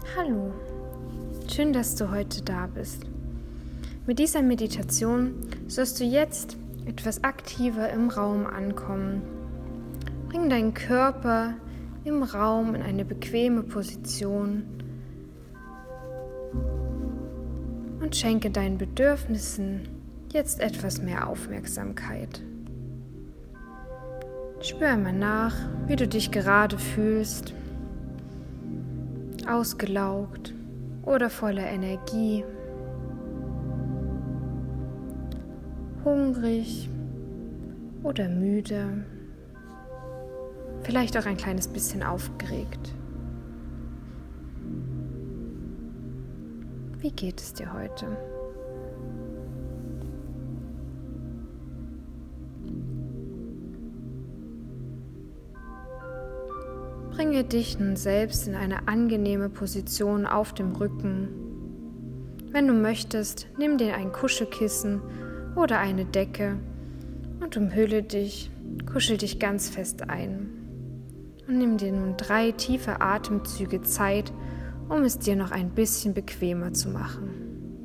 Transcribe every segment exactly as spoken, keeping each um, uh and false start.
Hallo, schön, dass du heute da bist. Mit dieser Meditation sollst du jetzt etwas aktiver im Raum ankommen. Bring deinen Körper im Raum in eine bequeme Position und schenke deinen Bedürfnissen jetzt etwas mehr Aufmerksamkeit. Spür einmal nach, wie du dich gerade fühlst. Ausgelaugt oder voller Energie, hungrig oder müde, vielleicht auch ein kleines bisschen aufgeregt. Wie geht es dir heute? Bringe dich nun selbst in eine angenehme Position auf dem Rücken. Wenn du möchtest, nimm dir ein Kuschelkissen oder eine Decke und umhülle dich, kuschel dich ganz fest ein. Und nimm dir nun drei tiefe Atemzüge Zeit, um es dir noch ein bisschen bequemer zu machen.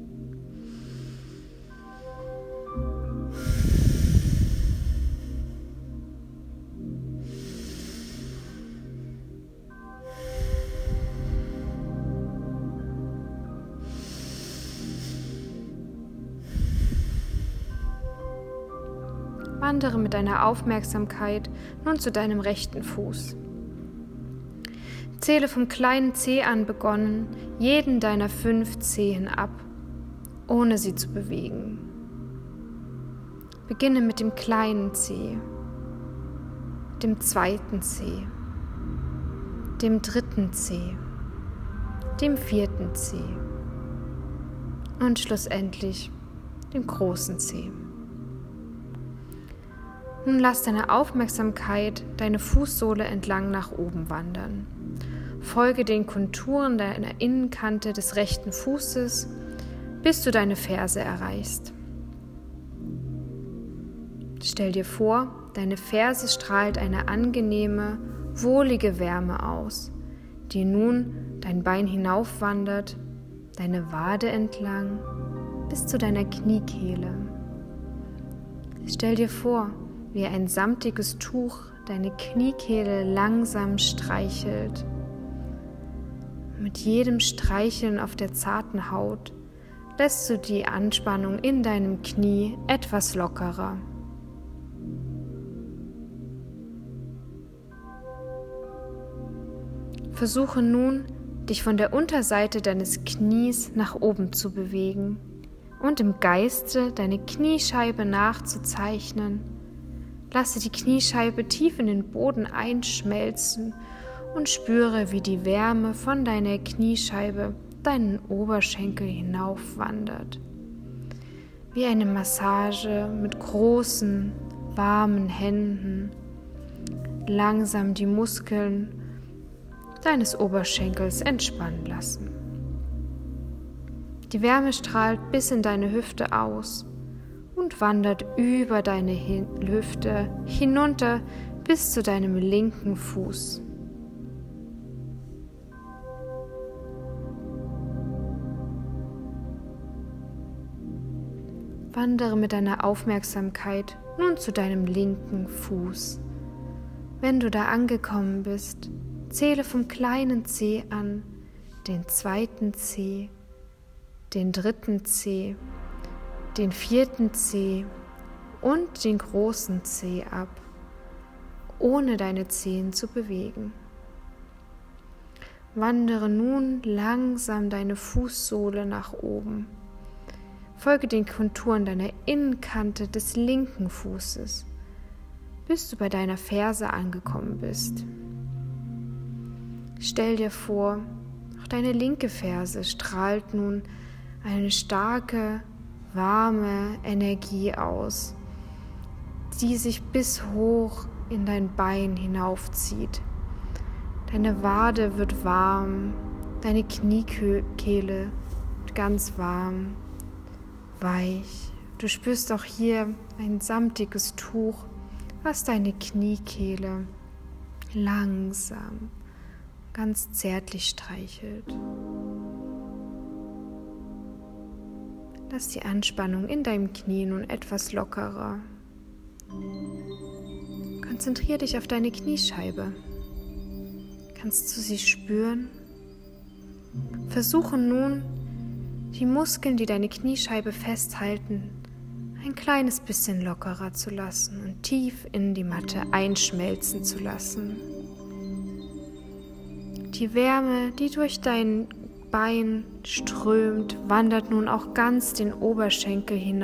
Wandere mit deiner Aufmerksamkeit nun zu deinem rechten Fuß. Zähle vom kleinen Zeh an begonnen jeden deiner fünf Zehen ab, ohne sie zu bewegen. Beginne mit dem kleinen Zeh, dem zweiten Zeh, dem dritten Zeh, dem vierten Zeh und schlussendlich dem großen Zeh. Nun lass deine Aufmerksamkeit deine Fußsohle entlang nach oben wandern. Folge den Konturen deiner Innenkante des rechten Fußes, bis du deine Ferse erreichst. Stell dir vor, deine Ferse strahlt eine angenehme, wohlige Wärme aus, die nun dein Bein hinaufwandert, deine Wade entlang, bis zu deiner Kniekehle. Stell dir vor, wie ein samtiges Tuch deine Kniekehle langsam streichelt. Mit jedem Streicheln auf der zarten Haut lässt du die Anspannung in deinem Knie etwas lockerer. Versuche nun, dich von der Unterseite deines Knies nach oben zu bewegen und im Geiste deine Kniescheibe nachzuzeichnen. Lasse die Kniescheibe tief in den Boden einschmelzen und spüre, wie die Wärme von deiner Kniescheibe deinen Oberschenkel hinaufwandert. Wie eine Massage mit großen, warmen Händen langsam die Muskeln deines Oberschenkels entspannen lassen. Die Wärme strahlt bis in deine Hüfte aus und wandert über deine Hüfte hinunter bis zu deinem linken Fuß. Wandere mit deiner Aufmerksamkeit nun zu deinem linken Fuß. Wenn du da angekommen bist, zähle vom kleinen Zeh an, den zweiten Zeh, den dritten Zeh, den vierten Zeh und den großen Zeh ab, ohne deine Zehen zu bewegen. Wandere nun langsam deine Fußsohle nach oben. Folge den Konturen deiner Innenkante des linken Fußes, bis du bei deiner Ferse angekommen bist. Stell dir vor, auch deine linke Ferse strahlt nun eine starke, warme Energie aus, die sich bis hoch in dein Bein hinaufzieht. Deine Wade wird warm, deine Kniekehle wird ganz warm, weich. Du spürst auch hier ein samtiges Tuch, was deine Kniekehle langsam, ganz zärtlich streichelt. Lass die Anspannung in deinem Knie nun etwas lockerer. Konzentriere dich auf deine Kniescheibe. Kannst du sie spüren? Versuche nun, die Muskeln, die deine Kniescheibe festhalten, ein kleines bisschen lockerer zu lassen und tief in die Matte einschmelzen zu lassen. Die Wärme, die durch dein Bein strömt, wandert nun auch ganz den Oberschenkel hinein.